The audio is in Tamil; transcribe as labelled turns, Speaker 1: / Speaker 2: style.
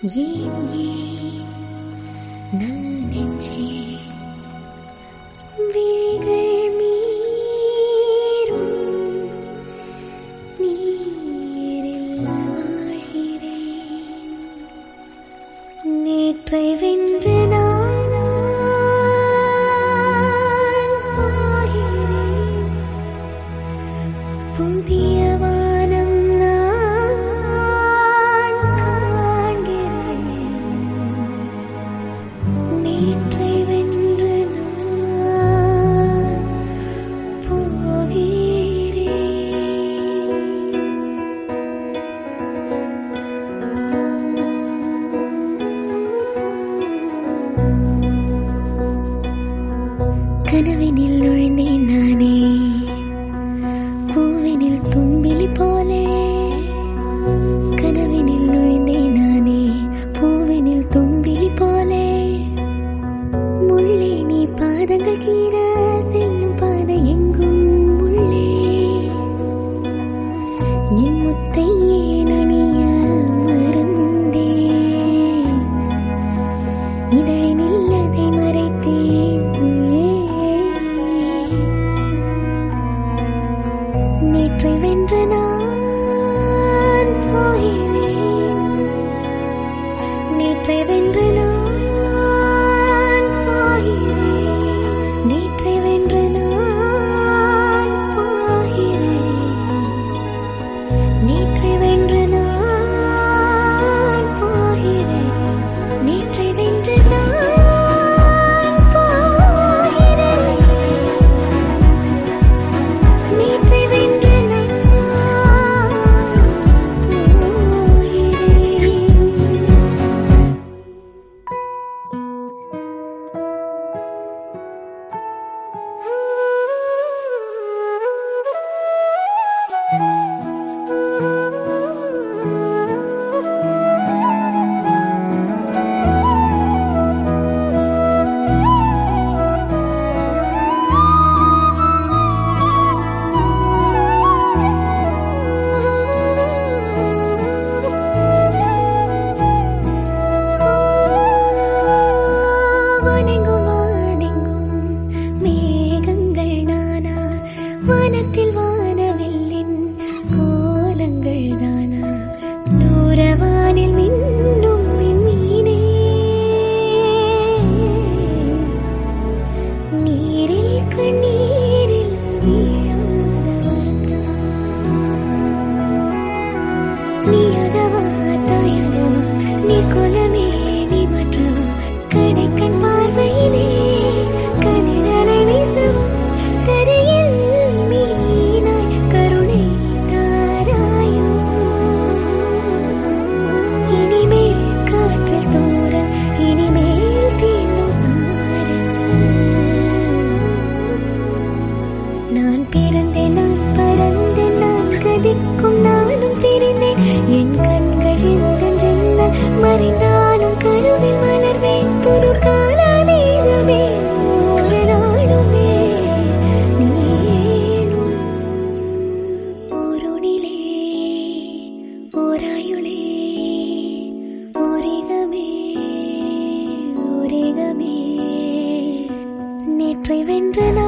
Speaker 1: ஏன் ஏன் நான் நெஞ்சேன் விழிகள் மீறும் நீரில் வாழ்கிறேன். நேற்றை வென்று நான் போகிறேன். புதிய வானம் நான் காண்கிறேன். நேற்றை வென்று நான் போகிறேன். கனவினில் நுழைந்தேன் நானே, பூவினில் தும்பிலி போலே. கனவினில் நுழைந்தேன் நானே, பூவினில் தும்பிலி போலே. முள்ளே நீ பாதங்கள் கீற செல்லும் பாதை எங்கும் முள்ளே. என் முத்தை ஏன் அணிய மறந்தேன், இதழினில் அதை மறைத்தேன் உள்ளே. நேற்றை வென்று நான் போகிறேன். நேற்றை வென்று நான் போகிறேன். நேற்றை வென்று நான் போகிறேன். நேற்றை வென்று நான் போகிறேன். நேற்றை வென்று நான் போகிறேன். நேற்றை வென்று நான் வானெங்கும் வானெங்கும் மேகங்கள் நானா, வானத்தில் வானவில்லின் கோலங்கள் தானா. தூரவானில் மின்னும் விண்மீனே, நீரில் கண்ணீரில் வீழாத வருத்தம். நீ அகவா தாயகவா, நீ குலமே நீ மற்றவா. கடைக்கண் பார்வையிலே கதிரலை வீசவா. கரையில் மீனாய் கருணை தாராயோ. இனிமேல் காற்றில் தூர, இனிமேல் தீண்டும் சாரல். நான் பிறந்தேன் நான் பறந்தேன் நான் கதிக்கும் நானும் தெரிந்தேன். என் கண்கள் எந்த ஜன்னல் மறைந்தாலும் கருவில் மலர்வேன். புது காலாதீதமே ஒரு நாளுமே நீளும். ஓரோனிலே ஓராயுளே ஓரிகமே ஓரிகமே. நேற்றை வென்று